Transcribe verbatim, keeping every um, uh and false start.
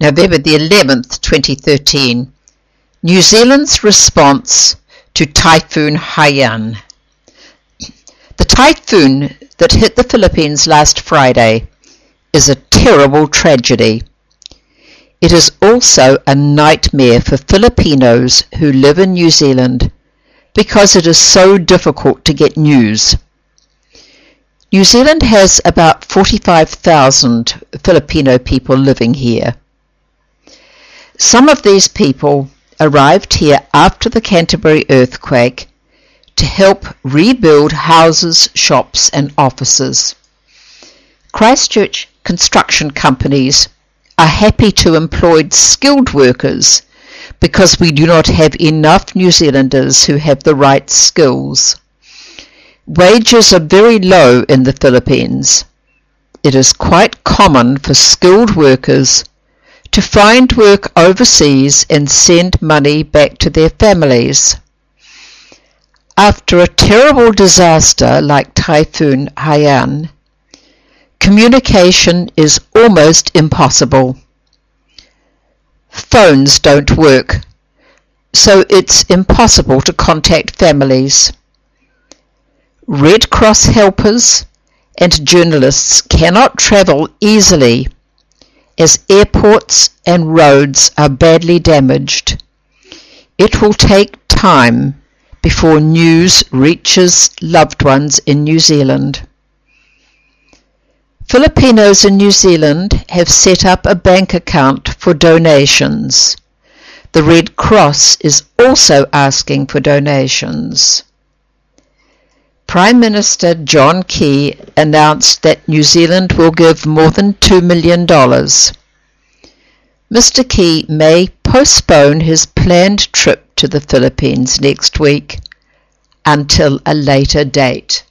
November the eleventh, twenty thirteen. New Zealand's response to Typhoon Haiyan. The typhoon that hit the Philippines last Friday is a terrible tragedy. It is also a nightmare for Filipinos who live in New Zealand because it is so difficult to get news. New Zealand has about forty-five thousand Filipino people living here. Some of these people arrived here after the Canterbury earthquake to help rebuild houses, shops and offices. Christchurch construction companies are happy to employ skilled workers because we do not have enough New Zealanders who have the right skills. Wages are very low in the Philippines. It is quite common for skilled workers to find work overseas and send money back to their families. After a terrible disaster like Typhoon Haiyan, communication is almost impossible. Phones don't work, so it's impossible to contact families. Red Cross helpers and journalists cannot travel easily as airports and roads are badly damaged. It will take time before news reaches loved ones in New Zealand. Filipinos in New Zealand have set up a bank account for donations. The Red Cross is also asking for donations. Prime Minister John Key announced that New Zealand will give more than two million dollars. Mister Key may postpone his planned trip to the Philippines next week until a later date.